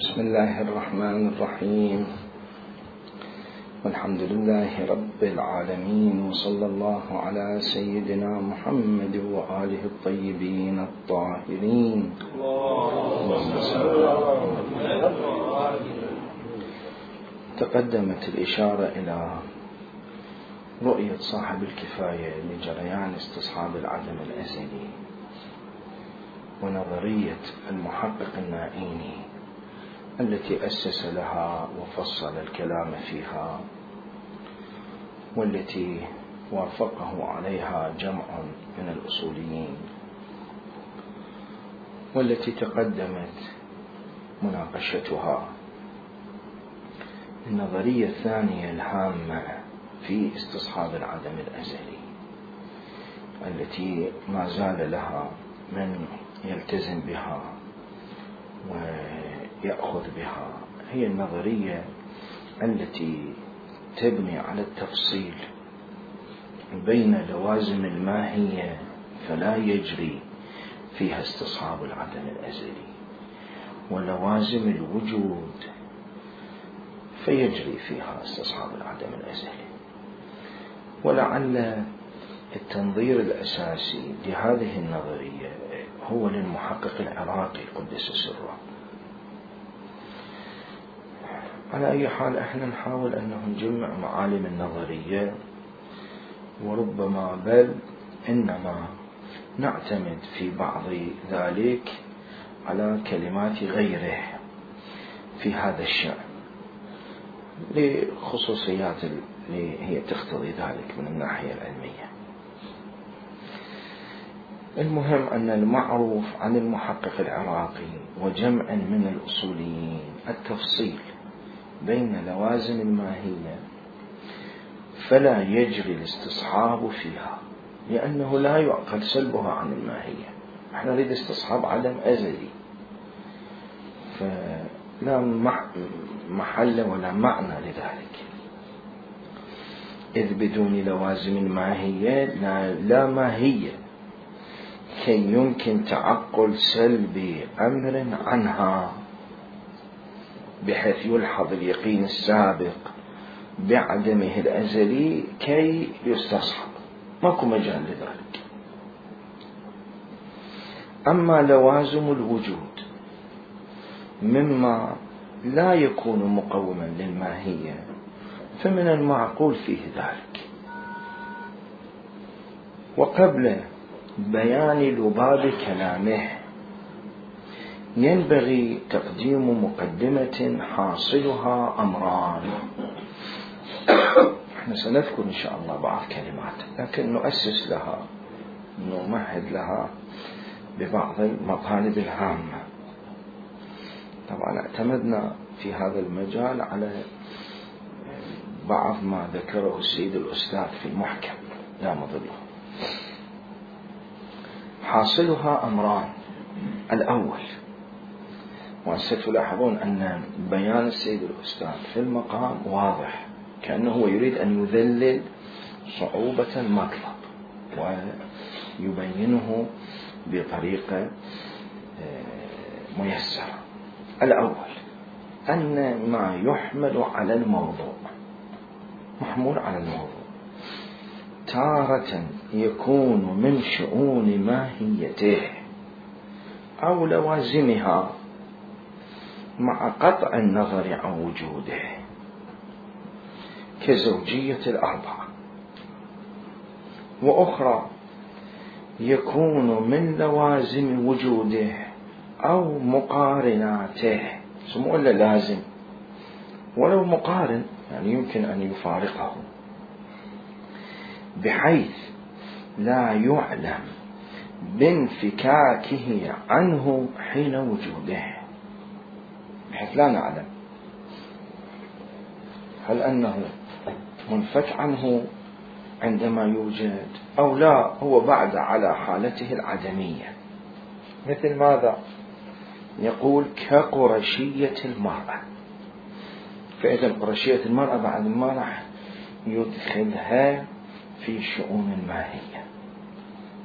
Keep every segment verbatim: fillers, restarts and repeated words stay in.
بسم الله الرحمن الرحيم. والحمد لله رب العالمين، وصلى الله على سيدنا محمد وآله الطيبين الطاهرين. تقدمت الإشارة إلى رؤية صاحب الكفاية لجريان استصحاب العدم الأزلي، ونظرية المحقق النائيني التي أسس لها وفصل الكلام فيها، والتي وافقه عليها جمع من الأصوليين، والتي تقدمت مناقشتها. النظرية الثانية الهامة في استصحاب العدم الأزلي التي ما زال لها من يلتزم بها ويأخذ بها، هي النظرية التي تبني على التفصيل بين لوازم الماهية فلا يجري فيها استصحاب العدم الأزلي، ولوازم الوجود فيجري فيها استصحاب العدم الأزلي. ولعل التنظير الأساسي لهذه النظرية هو للمحقق العراقي قدس سره. على أي حال احنا نحاول أن نجمع معالم النظرية، وربما بل إنما نعتمد في بعض ذلك على كلمات غيره في هذا الشأن لخصوصيات اللي هي تقتضي ذلك من الناحية العلمية. المهم أن المعروف عن المحقق العراقي وجمع من الأصوليين التفصيل بين لوازم الماهية فلا يجري الاستصحاب فيها، لأنه لا يعقل سلبها عن الماهية. احنا نريد استصحاب عدم أزلي، فلا محل ولا معنى لذلك، إذ بدون لوازم الماهية لا ماهية كي يمكن تعقل سلب أمر عنها بحيث يلحظ اليقين السابق بعدمه الأزلي كي يستصحب، ماكو مجال لذلك. أما لوازم الوجود مما لا يكون مقوما للماهية فمن المعقول فيه ذلك. وقبل بيان لباب كلامه ينبغي تقديم مقدمة حاصلها أمران. احنا سنذكر إن شاء الله بعض كلمات، لكن نؤسس لها، نمهد لها ببعض المطالب الهامة. طبعا اعتمدنا في هذا المجال على بعض ما ذكره السيد الأستاذ في المحكم لا مضله. حاصلها أمران. الأول، وستلاحظون أن بيان السيد الأستاذ في المقام واضح، كأنه يريد أن يذلل صعوبة المطلب ويبينه بطريقة ميسرة. الأول، أن ما يحمل على الموضوع محمول على الموضوع تارة يكون من شؤون ماهيته أو لوازمها مع قطع النظر عن وجوده، كزوجية الأربعة. وأخرى يكون من لوازم وجوده أو مقارناته، سموه إلا لازم ولو مقارن، يعني يمكن أن يفارقه بحيث لا يعلم بانفكاكه عنه حين وجوده، بحيث لا نعلم هل أنه منفك عنه عندما يوجد أو لا، هو بعد على حالته العدمية. مثل ماذا؟ يقول كقرشية المرأة، فإذا قرشية المرأة بعد ما راح يدخلها في شؤون الماهية.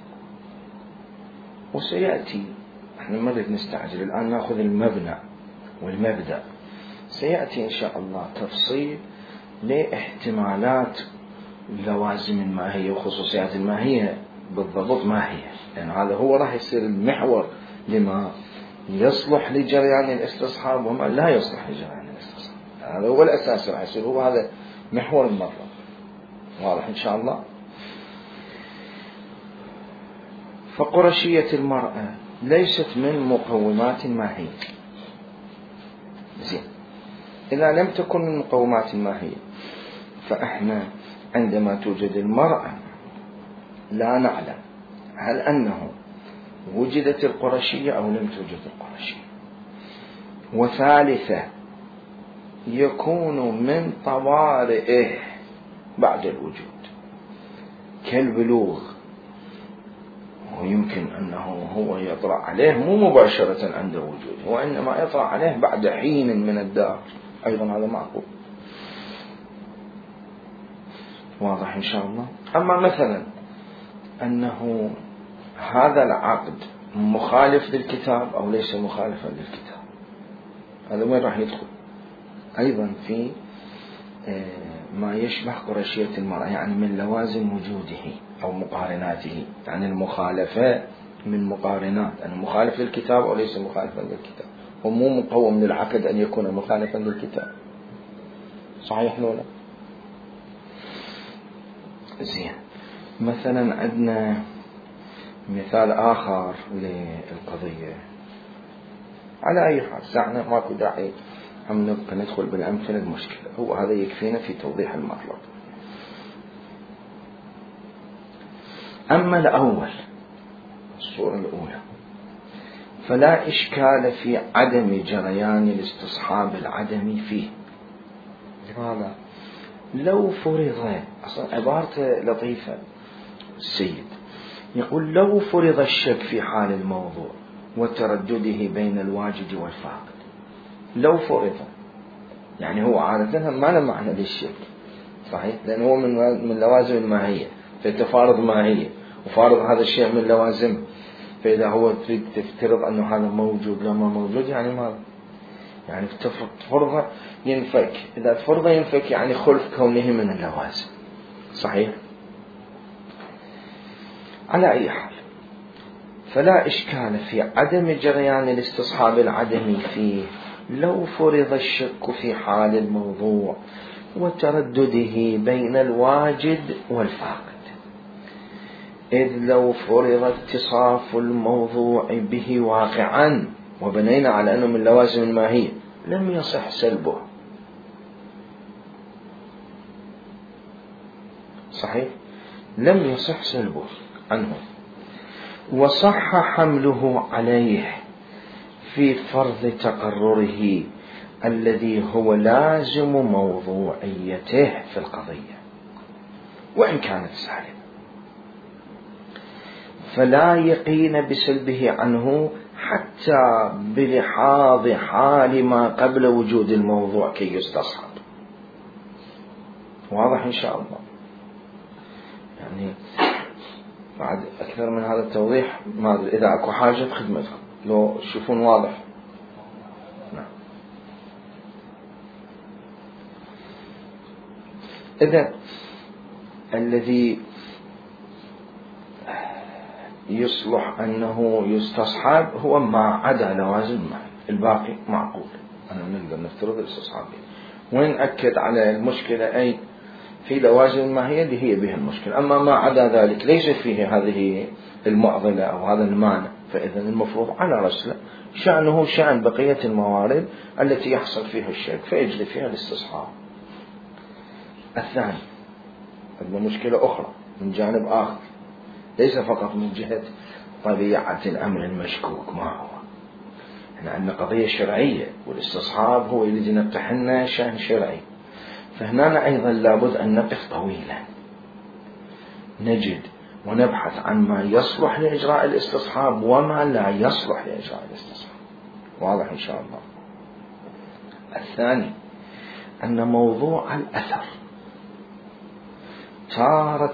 وسيأتي، احنا ما نريد نستعجل الآن، نأخذ المبنى والمبدأ. سيأتي إن شاء الله تفصيل لاحتمالات لوازم الماهية وخصوصيات الماهية بالضبط ما هي، لأن هذا هو راح يصير المحور لما يصلح لجريان الاستصحاب وما لا يصلح لجريان الاستصحاب. هذا هو الأساس راح يصير، هو هذا محور المرة. واضح إن شاء الله. فقرشية المرأة ليست من مقومات الماهية. زين، إذا لم تكن من مقومات الماهية فإحنا عندما توجد المرأة لا نعلم هل أنه وجدت القرشية أو لم توجد القرشية. وثالثة، يكون من طوارئه بعد الوجود كالبلوغ، ويمكن أنه هو يطرأ عليه مو مباشرة عند وجود، وإنما يطرأ عليه بعد حين من الدار، أيضا هذا معقول. واضح إن شاء الله. أما مثلا أنه هذا العقد مخالف للكتاب أو ليس مخالفا للكتاب، هذا وين راح يدخل؟ أيضا في ما يشبه قرشية المرأة، يعني من لوازم وجوده أو مقارناته، يعني المخالفة من مقارنات، أنه مخالف للكتاب أو ليس مخالفا للكتاب، ومو مقوم للعقد أن يكون مخالفا للكتاب. صحيح لولا؟ زين، مثلا عندنا مثال آخر للقضية. على أي حال ساعنا ماكو داعي هم نبقى ندخل بالأمثلة، المشكلة هو هذا يكفينا في توضيح المطلب. أما الأول، الصورة الأولى، فلا إشكال في عدم جريان الاستصحاب العدمي فيه. لماذا؟ لو فرض، أصلا عبارة لطيفة السيد يقول لو فرض الشك في حال الموضوع وتردده بين الواجد والفاقد. لو فرض يعني هو عادة ما له معنى للشك، صحيح، لأنه هو من من لوازم الماهية، فتفارض ماهية وفارض هذا الشيء من لوازم، فإذا هو تريد تفترض أنه هذا موجود لما موجود يعني ما يعني تفرض ينفك، إذا تفرض ينفك يعني خلف كونه من اللوازم، صحيح. على أي حال، فلا إشكال في عدم جريان الاستصحاب العدمي فيه لو فرض الشك في حال الموضوع وتردده بين الواجد والفاقد، إذ لو فرض اتصاف الموضوع به واقعا وبنينا على أنه من لوازم الماهية لم يصح سلبه، صحيح، لم يصح سلبه عنه، وصح حمله عليه في فرض تقرره الذي هو لازم موضوعيته في القضية وإن كانت سالمة، فلا يقين بسلبه عنه حتى بلحاظ حال ما قبل وجود الموضوع كي يستصحب. واضح إن شاء الله. يعني بعد أكثر من هذا التوضيح ما أدري إذا أكو حاجة بخدمتكم لو تشوفون واضح. نعم. إذا الذي يصلح أنه يستصحب هو ما عدا لوازم الماهية، الباقي معقول أنا نقدر نفترض الاستصحاب. وين أكد على المشكلة أي في لوازم الماهية اللي هي بها المشكلة، أما ما عدا ذلك ليس فيه هذه المعضلة أو هذا المانع، فإذا المفروض على رسله شأنه شأن بقية الموارد التي يحصل فيها الشك فيجري فيها الاستصحاب. الثاني هذه مشكلة أخرى من جانب آخر، ليس فقط من جهة طبيعة الأمر المشكوك، ما هو احنا عندنا قضية شرعية والاستصحاب هو اللي ينقحنا شأن شرعي، فهنا أيضا لابد أن نقف طويلا نجد ونبحث عن ما يصلح لإجراء الاستصحاب وما لا يصلح لإجراء الاستصحاب. واضح إن شاء الله. الثاني أن موضوع الأثر تارة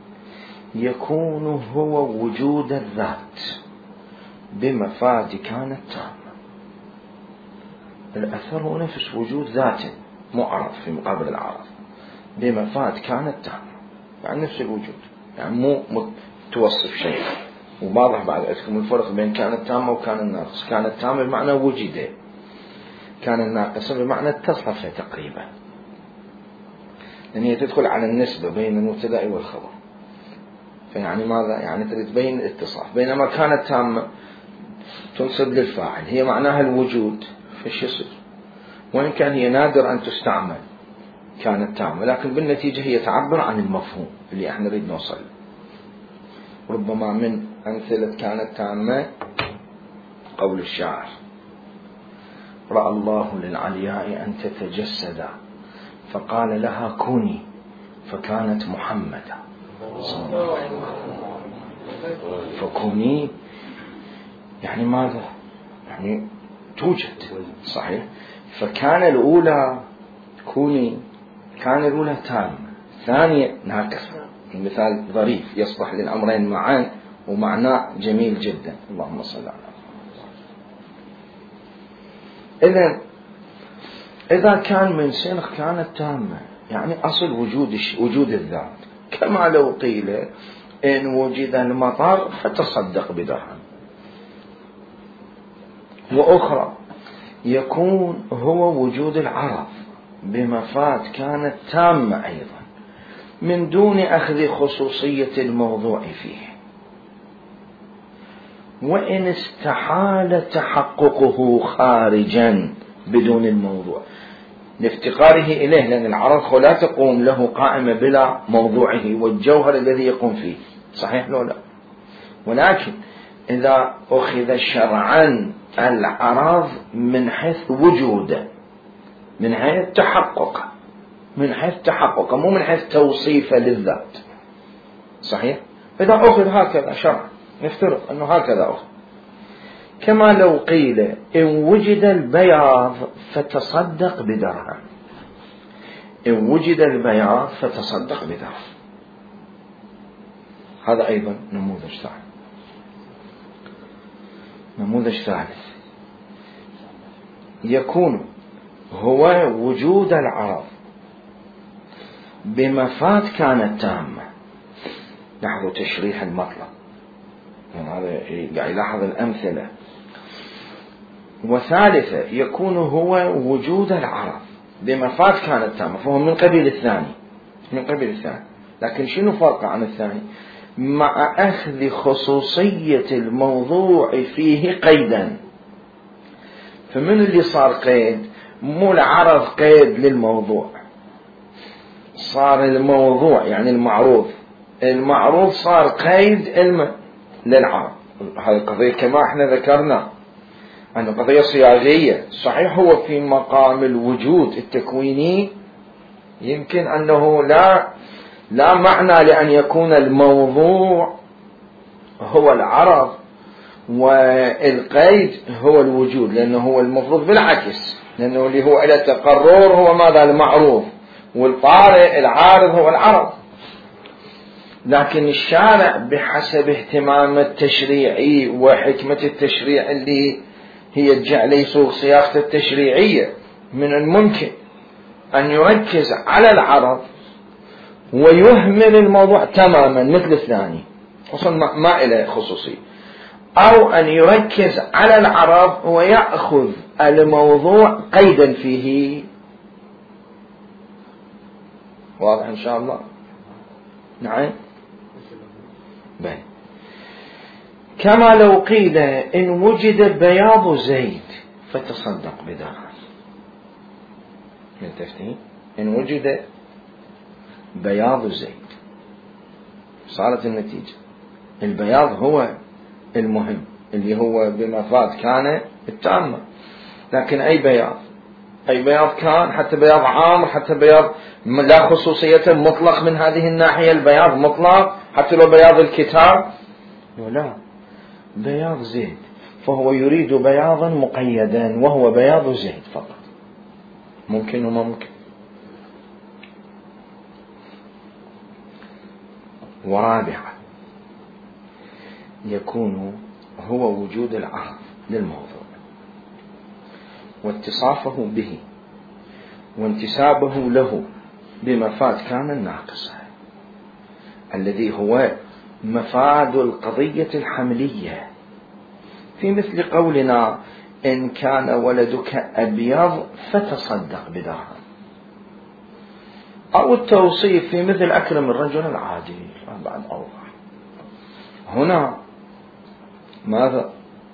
يكون هو وجود الذات بمفاد كانت تامة، الأثر هو نفس وجود ذاته معرض في مقابل العرض، بمفاد كانت تامة، يعني نفس الوجود، يعني مو توصف شيء. وواضح بعد عندكم الفرق بين كانت تامة وكان ناقص. كانت تامة بمعنى وجد، كان الناقص بمعنى اتصف تقريبا، لأن هي تدخل على النسبة بين المبتدأ والخبر، فيعني ماذا يعني تريد تبين الاتصاف. بينما كانت تامة تنسب للفاعل، هي معناها الوجود، فش يصير؟ وإن كان هي نادر أن تستعمل كانت تامة، لكن بالنتيجة هي تعبر عن المفهوم اللي احنا نريد نوصل. ربما من أمثلة كانت تامة قول الشاعر: رأى الله للعلياء أن تتجسد فقال لها كوني فكانت محمدا صلى الله عليه وسلم. فكوني يعني ماذا؟ يعني توجد، صحيح. فكان الأولى كوني، كان الأولى تامة، ثانية ناقصة. المثال ظريف يصلح للأمرين معا ومعناه جميل جدا. اللهم صل على محمد. إذن إذا كان من سنخ كانت تامة، يعني أصل وجود وجود الذات، كما لو قيل إن وجد المطر فتصدق بدرهم. وأخرى يكون هو وجود العرض بمفاد كانت تامة أيضا، من دون أخذ خصوصية الموضوع فيه، وإن استحال تحققه خارجا بدون الموضوع لافتقاره إليه، لأن العرض لا تقوم له قائمة بلا موضوعه والجوهر الذي يقوم فيه، صحيح لو لا؟ ولكن إذا أخذ شرعا العرض من حيث وجوده، من حيث تحقق، من حيث تحقق، مو من حيث توصيف للذات، صحيح؟ إذا أخذ هكذا شرعا، نفترض أنه هكذا أخذ، كما لو قيل إن وجد البياض فتصدق بدرهم. إن وجد البياض فتصدق بدرهم، هذا أيضا نموذج ثاني. نموذج ثالث يكون هو وجود العرض بمفاد كانت تامة. لاحظوا تشريح المطلب، يعني هذا قاعد يلاحظ الأمثلة. وثالثة يكون هو وجود العرض بمفاد كانت تامة، فهو من قبيل الثاني، من قبيل الثاني. لكن شنو فرق عن الثاني؟ مع أخذ خصوصية الموضوع فيه قيدا. فمن اللي صار قيد؟ مو العرض قيد للموضوع، صار الموضوع يعني المعروض، المعروض صار قيد الم... للعرض. هذه القضية كما احنا ذكرنا أن قضية صياغية، صحيح هو في مقام الوجود التكويني، يمكن أنه لا لا معنى لأن يكون الموضوع هو العرض والقيد هو الوجود، لأنه هو المفروض بالعكس، لأنه اللي هو إلى تقرر هو ماذا؟ المعروف، والطارئ العارض هو العرض. لكن الشارع بحسب اهتمام التشريعي وحكمة التشريع اللي هي تجعل يسوق صياغته التشريعية، من الممكن أن يركز على العرض ويهمل الموضوع تماما مثل الثاني، خصوصا ما إلى خصوصي، أو أن يركز على العرض ويأخذ الموضوع قيدا فيه. واضح إن شاء الله؟ نعم. بل كما لو قيل إن وجد بياض زيد فتصدق بدرهم. من تفتين إن وجد بياض زيد، صارت النتيجة البياض هو المهم اللي هو بمفاد كان التامة. لكن أي بياض، أي بياض كان، حتى بياض عام، حتى بياض لا خصوصية مطلق من هذه الناحية، البياض مطلق حتى لو بياض الكتاب، لا، بياض زيد، فهو يريد بياضا مقيدا وهو بياض زيد فقط. ممكن وما ممكن. ورابعا يكون هو وجود العرض للموضوع واتصافه به وانتسابه له بمفاد كان الناقصة، الذي هو مفاد القضية الحملية، في مثل قولنا إن كان ولدك أبيض فتصدق بدرهم، أو التوصيف في مثل أكرم الرجل العادي بعد أوضح. هنا ماذا؟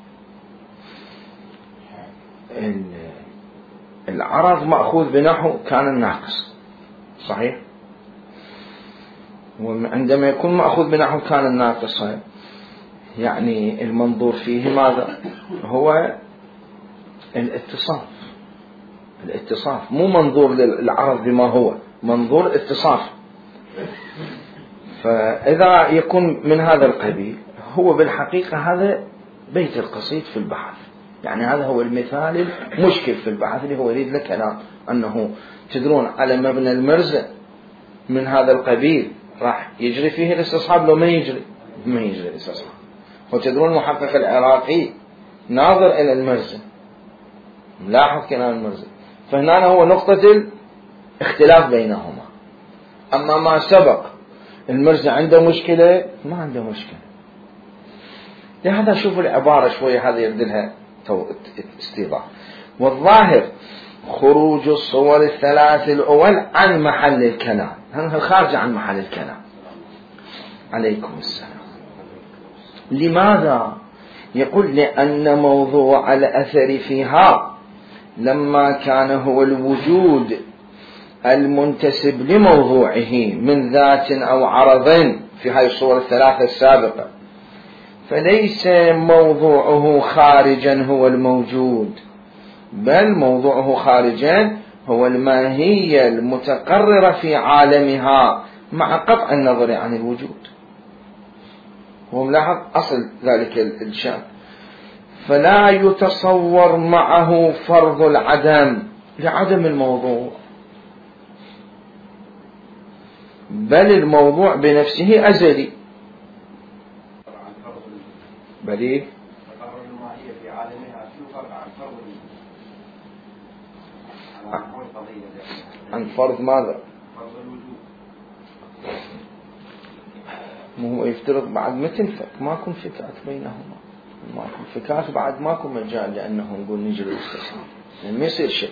العرض مأخوذ بنحو كان الناقص، صحيح؟ وعندما يكون مأخوذ بنحو كان الناقص يعني المنظور فيه ماذا؟ هو الاتصاف، الاتصاف مو منظور للعرض بما هو، منظور اتصاف. فإذا يكون من هذا القبيل هو بالحقيقة هذا بيت القصيد في البحث، يعني هذا هو المثال المشكل في البحث اللي هو يريد لك أنا أنه تدرون على مبنى المرزة من هذا القبيل راح يجري فيه الاستصحاب لو ما يجري ما يجري الاستصحاب. وتدرون المحقق العراقي ناظر إلى المرزة، ملاحظ كلام المرزة، فهنا هو نقطة الاختلاف بينهما. أما ما سبق المرزة عنده مشكلة ما عنده مشكلة. لهذا شوفوا العبارة شوية هذا يبدلها استيضاح. والظاهر خروج الصور الثلاث الأول عن محل الكلام، هذا خارج عن محل الكلام. عليكم السلام. لماذا؟ يقول لأن موضوع الأثر فيها لما كان هو الوجود المنتسب لموضوعه من ذات أو عرض في هذه الصور الثلاثة السابقة، فليس موضوعه خارجا هو الموجود، بل موضوعه خارجا هو الماهية المتقررة في عالمها مع قطع النظر عن الوجود. هو ملاحظ أصل ذلك الشأن. فلا يتصور معه فرض العدم لعدم الموضوع، بل الموضوع بنفسه أزلي. بل عن فرض ماذا؟ مو يفترض بعد ما تنفك ماكو فكات بينهما، ماكو فكات بعد ماكو مجال لأنه نقول نجري الاستصحاب، يعني ما يصير شك،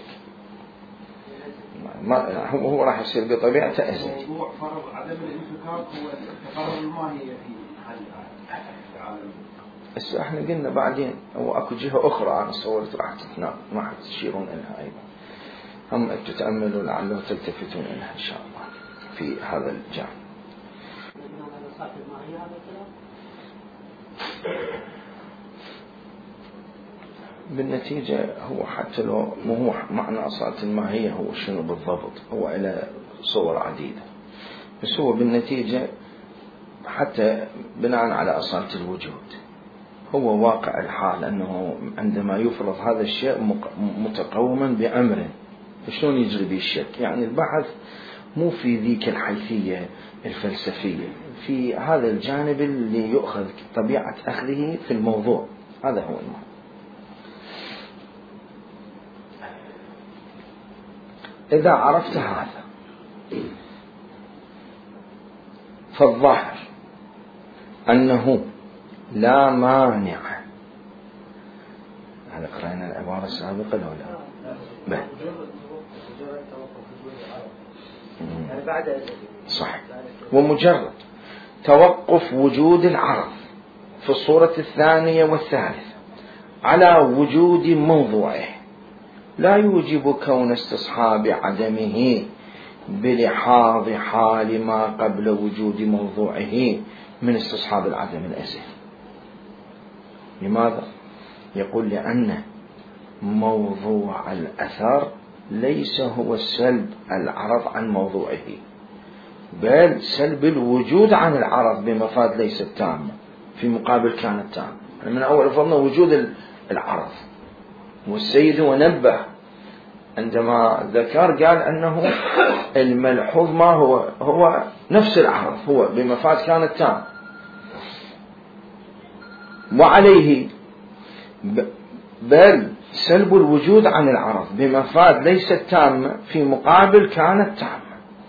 ما هو راح يصير بطبيعته أزلي. موضوع فرض عدم الانفكاك هو التقرر الماهية في حل العالم. بس احنا قلنا بعدين او اكو جهة اخرى انا صورت راح تتنام ما راح تشيرون لها ايضا، هم تتأملوا لعله تلتفتون لها ان شاء الله في هذا الجانب. بالنتيجة هو حتى لو مو هو معنى أصالة الماهية هو شنو بالضبط، هو إلى صور عديدة، بس هو بالنتيجة حتى بناء على أصالة الوجود هو واقع الحال أنه عندما يفرض هذا الشيء متقوما بأمر، فشلون يجري به الشك؟ يعني البحث مو في ذيك الحيثية الفلسفية، في هذا الجانب اللي يؤخذ طبيعة أخذه في الموضوع، هذا هو الموضوع. إذا عرفت هذا فالظاهر أنه لا مانع. هذا قرأنا العبارة السابقة لو لا؟ بل صح. ومجرد توقف وجود العرض في الصورة الثانية والثالثة على وجود موضوعه لا يوجب كون استصحاب عدمه بلحاظ حال ما قبل وجود موضوعه من استصحاب العدم الأزلي. لماذا؟ يقول لأن موضوع الأثر ليس هو سلب العرض عن موضوعه، بل سلب الوجود عن العرض بمفاد ليست تامة في مقابل كانت تامة. من أول فرضنا وجود العرض، والسيد ونبه عندما ذكر قال أنه الملحوظ ما هو هو نفس العرض، هو بمفاد كانت تامة. وعليه بل سلب الوجود عن العرض بمفاد ليست تامة في مقابل كانت تامة.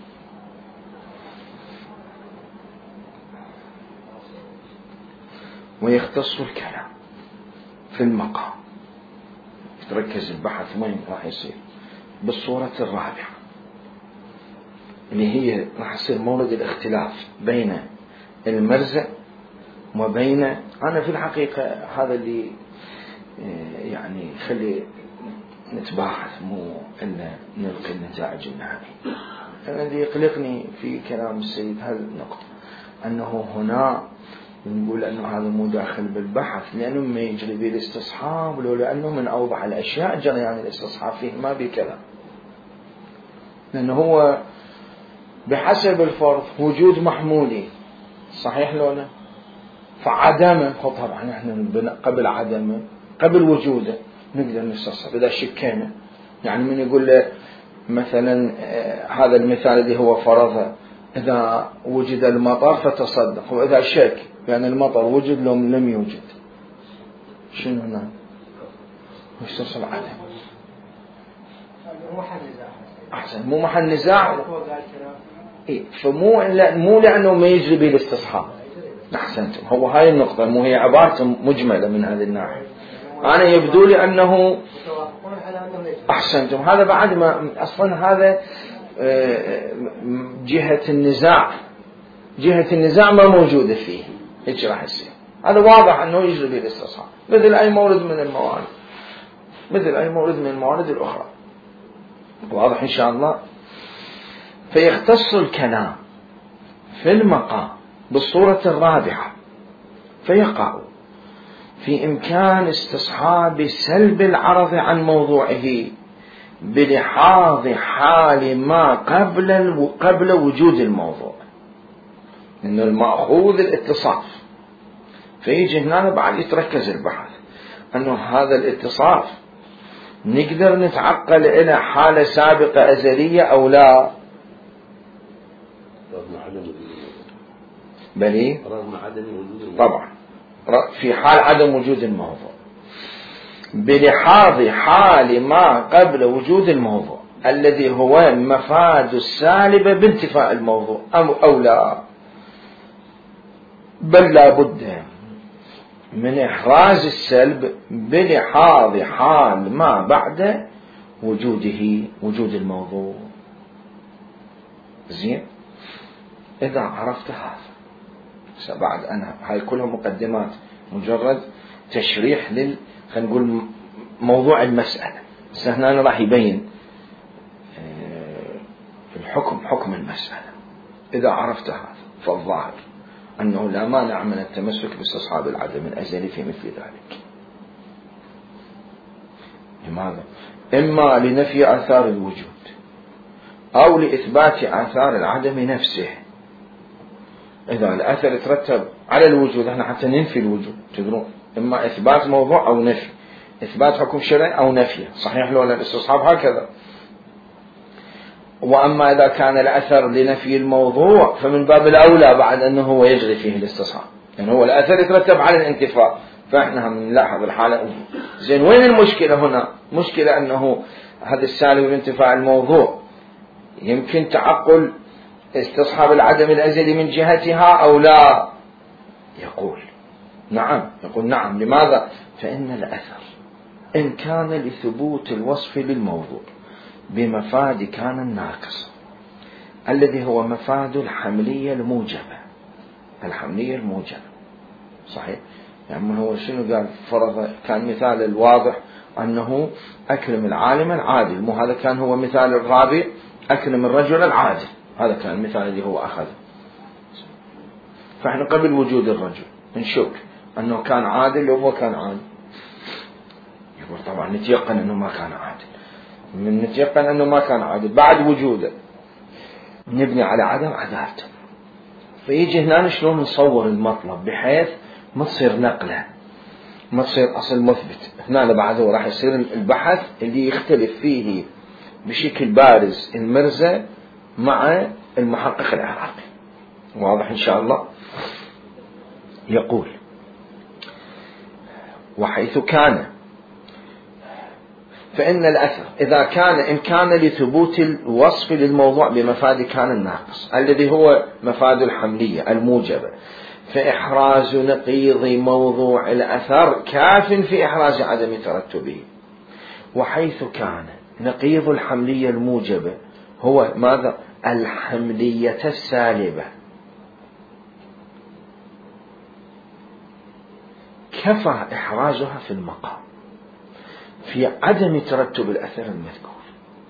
ويختص الكلام في المقام، تركز البحث وين راح يصير بالصورة الرابعة اللي هي راح يصير مورد الاختلاف بين المرزق وبين، أنا في الحقيقة هذا اللي يعني خلي نتباحث مو إلا نلقي النتائج النهائية. الذي يقلقني في كلام السيد هالنقطة أنه هنا نقول أنه هذا مو داخل بالبحث لأنه ما يجري به الاستصحاب، لو لأنه من أوضح الأشياء جريان الاستصحاب فيه ما بكلام، لأنه هو بحسب الفرض وجود محمولي صحيح لو لا، فعدمه طبعا احنا قبل عدمه قبل وجوده نقدر نستصحب إذا شكينا. يعني من يقول له مثلا هذا المثال اللي هو فرضه إذا وجد المطر فتصدق، وإذا شك يعني المطر وجد لو لم يوجد شنو هنا يستصحب عدم. أحسن مو محل نزاع إيه، فمو لا مو لأنه ما يجري به الاستصحاب. أحسنتم، هو هاي النقطة، مو هي عبارة مجملة من هذه الناحية. أنا يبدو لي أنه أحسنتم، هذا بعد ما أصلا هذا جهة النزاع، جهة النزاع ما موجودة فيه، هيك راح يصير. هذا واضح أنه يجري به الاستصحاب مثل أي مورد من الموارد، مثل أي مورد من الموارد الأخرى. واضح إن شاء الله. فيختص الكلام في المقام بالصورة الرابعة، فيقع في إمكان استصحاب سلب العرض عن موضوعه بلحاظ حال ما قبل قبل وجود الموضوع، إنه المأخوذ الاتصاف. فيجي هنا بعد يتركز البحث أنه هذا الاتصاف نقدر نتعقل إلى حالة سابقة أزلية أو لا، بل طبعا في حال عدم وجود الموضوع بلحاظ حال ما قبل وجود الموضوع الذي هو مفاد السالب بانتفاء الموضوع أو لا، بل لا بد من إحراز السلب بلحاظ حال ما بعد وجوده وجود الموضوع. زين، إذا عرفت هذا بعد أنا هاي كلها مقدمات مجرد تشريح لل خلينا نقول موضوع المسألة. بس هنا أنا راح يبين الحكم حكم المسألة. إذا عرفت هذا فالظاهر أنه لا مانع من التمسك باستصحاب العدم الأزلي في مثل ذلك. لماذا؟ إما لنفي آثار الوجود أو لإثبات آثار العدم نفسه. إذا الأثر يترتب على الوجود احنا حتى ننفي الوجود تدرون، إما إثبات موضوع أو نفي، إثبات حكم شرعي أو نفي، صحيح لو الاستصحاب هكذا. وأما إذا كان الأثر لنفي الموضوع فمن باب الأولى بعد أنه هو يجري فيه الاستصحاب، يعني هو الأثر يترتب على الانتفاع، فإحنا هم نلاحظ الحالة. زين، وين المشكلة هنا؟ مشكلة أنه هذا السالب بانتفاع الموضوع يمكن تعقل استصحاب العدم الأزلي من جهتها أو لا؟ يقول نعم، يقول نعم. لماذا؟ فإن الأثر إن كان لثبوت الوصف للموضوع بمفاد كان الناقص الذي هو مفاد الحملية الموجبة، الحملية الموجبة صحيح. يعني هو شنو قال؟ فرض كان مثال الواضح أنه أكرم العالم العادل، مو هذا كان هو مثال الرابع أكرم الرجل العادل، هذا كان المثال اللي هو أخذه. فإحنا قبل وجود الرجل نشوف أنه كان عادل لو هو كان عادل، يقول طبعا نتيقن أنه ما كان عادل، من نتيقن أنه ما كان عادل بعد وجوده نبني على عدم عدالته. فيجي هنا شلون نصور المطلب بحيث ما تصير نقلة، ما تصير أصل مثبت. هنا بعد هو راح يصير البحث اللي يختلف فيه بشكل بارز المرزا مع المحقق العراقي. واضح إن شاء الله. يقول وحيث كان فإن الأثر إذا كان إن كان لثبوت الوصف للموضوع بمفاد كان الناقص الذي هو مفاد الحملية الموجبة، فإحراز نقيض موضوع الأثر كاف في إحراز عدم ترتبه. وحيث كان نقيض الحملية الموجبة هو ماذا؟ الحملية السالبة، كفى إحرازها في المقام في عدم ترتب الأثر المذكور.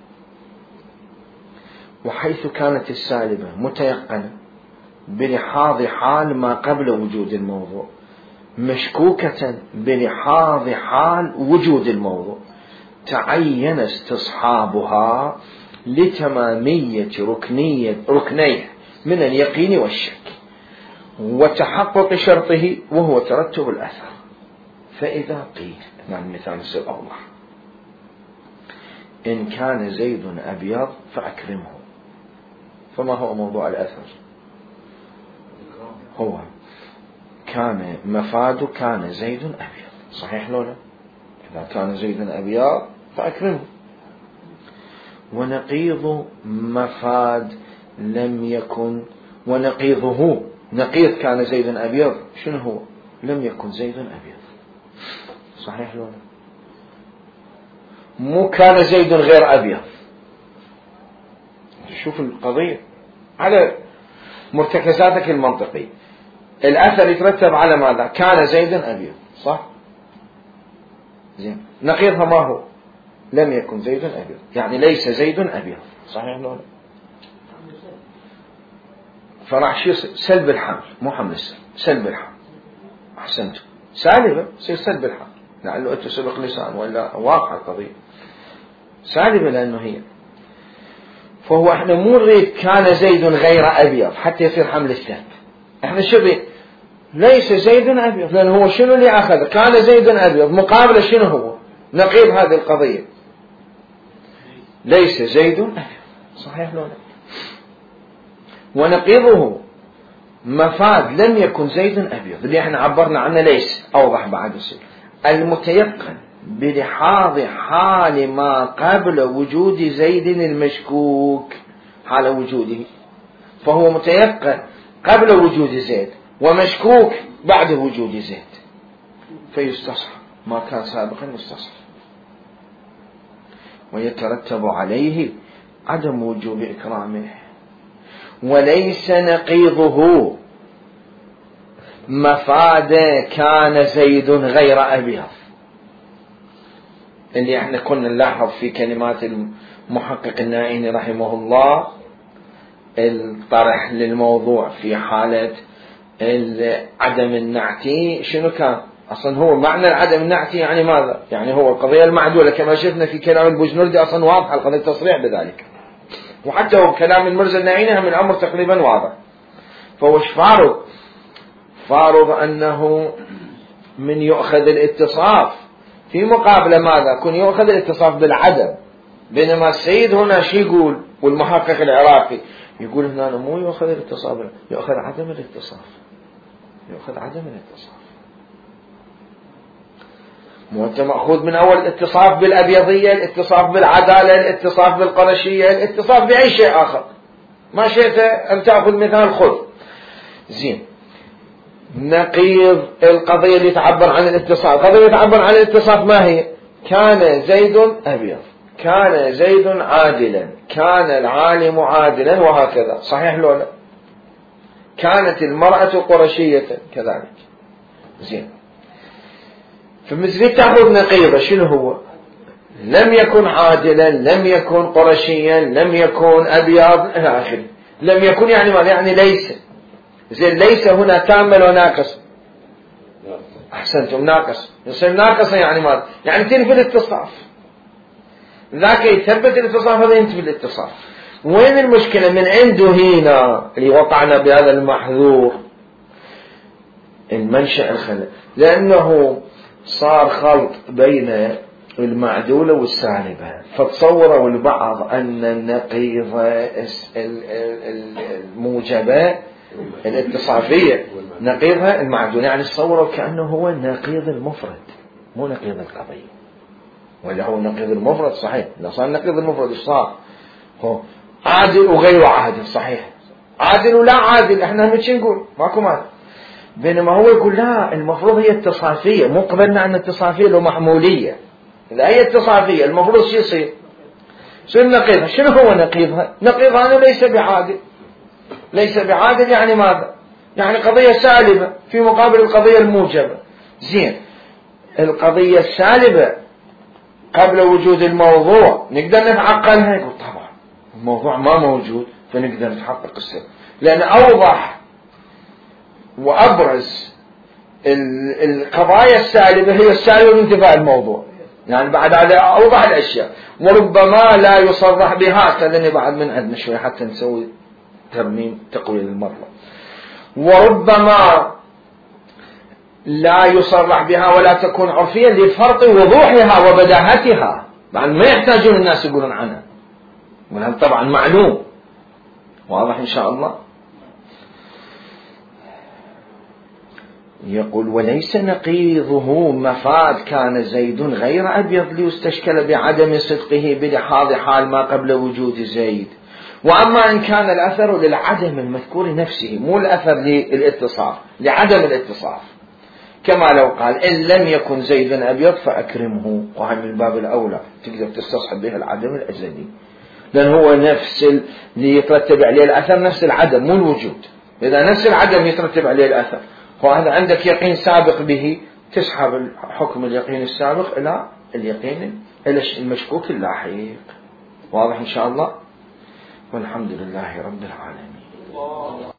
وحيث كانت السالبة متيقنة بلحاظ حال ما قبل وجود الموضوع، مشكوكة بلحاظ حال وجود الموضوع، تعين استصحابها لتمامية ركنية ركنيه من اليقين والشك وتحقق شرطه وهو ترتب الأثر. فإذا قيل، نعم مثال يصير أوضح، إن كان زيد أبيض فأكرمه، فما هو موضوع الأثر؟ هو كان مفاد كان زيد أبيض، صحيح لولا؟ إذا كان زيد أبيض فأكرمه. ونقيض مفاد لم يكن، ونقيضه نقيض كان زيد أبيض شنو هو؟ لم يكن زيد أبيض، صحيح لولا؟ مو كان زيد غير أبيض. شوف القضية على مرتكزاتك المنطقية، الأثر يترتب على ماذا؟ كان زيد أبيض، صح؟ زين، نقيضها ما هو؟ لم يكن زيد أبيض، يعني ليس زيد أبيض، صحيح لولا؟ فراح شيء سلب الحمل، مو حمل السلب، سلب الحمل. أحسنتم، سالبة يصير سلب الحمل، لعله أنت سبق لسان ولا واضحة القضية. سالبة لأنه هي، فهو احنا مو نريد كان زيد غير أبيض حتى يصير حمل السلب. احنا شبه ليس زيد أبيض، لأنه هو شنو اللي أخذ؟ كان زيد أبيض، مقابل شنو هو؟ نقيض هذه القضية، ليس زيد أبيض، صحيح لولا؟ ونقيضه مفاد لم يكن زيد أبيض اللي احنا عبرنا عنه ليس، أوضح بعد الشيء المتيقن بلحاظ حال ما قبل وجود زيد المشكوك، حال وجوده، فهو متيقن قبل وجود زيد ومشكوك بعد وجود زيد، فيستصحب ما كان سابقا يستصحب، ويترتب عليه عدم وجوب إكرامه. وليس نقيضه مفاد كان زيد غير أبيض، اللي احنا كنا نلاحظ في كلمات المحقق النائين رحمه الله الطرح للموضوع في حالة عدم النعتي شنو كان؟ أصلا هو معنى العدم النعتي يعني ماذا؟ يعني هو القضية المعدولة كما شفنا في كلام البوجنردي أصلا واضحة القضية التصريح بذلك، وحتى هو كلام المرزا النائين من الأمر تقريبا واضح. فهو فارض فارض أنه من يؤخذ الاتصاف في مقابل ماذا؟ كن يؤخذ الاتصاف بالعدم، بينما السيد هنا شي يقول والمحقق العراقي يقول هنا مو يؤخذ الاتصاف، يؤخذ عدم الاتصاف، يؤخذ عدم الاتصاف. مو أنت مأخوذ من أول الاتصاف بالأبيضية، الاتصاف بالعدالة، الاتصاف بالقرشية، الاتصاف بأي شيء آخر، ما شئت أن تأخذ مثال خذ. زين، نقيض القضية اللي تعبر عن الاتصاف، القضية اللي تعبر عن الاتصاف ما هي؟ كان زيد أبيض، كان زيد عادلا، كان العالم عادلا، وهكذا، صحيح لولا؟ كانت المرأة قرشية كذلك. زين، فمثل تأخذ نقيضة شنو هو؟ لم يكن عادلا، لم يكن قرشيا، لم يكن أبيض إلى آخره. لم يكن يعني ماذا؟ يعني ليس. زين، ليس هنا تام ولا ناقص؟ أحسنتم، ناقص. يصير ناقصة يعني ماذا؟ يعني تنفي الاتصاف، ذاك يثبت الاتصاف، هذا ينتفي الاتصاف. وين المشكلة؟ من عنده هنا اللي وقعنا بهذا المحذور المنشأ الخلل، لأنه صار خلط بين المعدولة والسالبة، فتصوروا البعض أن النقيض الموجبة الاتصافية نقيضها المعدولة، يعني تصوروا كأنه هو النقيض المفرد مو نقيض القضية. ولا هو نقيض المفرد صحيح. إذا صار نقيض المفرد إيش صار؟ هو عادل وغير عادل صحيح، عادل ولا عادل احنا مش نقول ماكو مال. بينما هو يقول لا، المفروض هي اتصافية، مو قبلنا عن اتصافية لو محمولية. إذا هي اتصافية المفروض شو يصير؟ شو نقيضها؟ شنو هو نقيضها؟ نقيضها أنه ليس بعادل. ليس بعادل يعني ماذا؟ يعني قضية سالبة في مقابل القضية الموجبة. زين، القضية السالبة قبل وجود الموضوع نقدر نتعقلها؟ يقول طبعا الموضوع ما موجود فنقدر نتحقق السبب، لأن أوضح وأبرز القضايا السالبة هي السالبة من انتفاء الموضوع. يعني بعد هذا أوضح الأشياء، وربما لا يصرح بها. استاذني بعد من عندنا شوي حتى نسوي ترميم تقويل المرة. وربما لا يصرح بها ولا تكون عرفيا لفرط وضوحها وبداهتها، بعد ما يحتاجون الناس يقولون عنها، وهذا طبعا معلوم واضح إن شاء الله. يقول وليس نقيضه مفاد كان زيد غير أبيض ليستشكل بعدم صدقه بلحاظ حال ما قبل وجود زيد. وأما إن كان الأثر للعدم المذكور نفسه، مو الأثر للاتصاف، لعدم الاتصاف، كما لو قال إن لم يكن زيد أبيض فأكرمه، وهذا من باب الأولى تقدر تستصحب به العدم الأزلي، لأن هو نفس اللي يترتب عليه الأثر نفس العدم مو الوجود. إذا نفس العدم يترتب عليه الأثر وهذا عندك يقين سابق به، تسحب حكم اليقين السابق إلى اليقين إلى المشكوك اللاحق. واضح إن شاء الله، والحمد لله رب العالمين.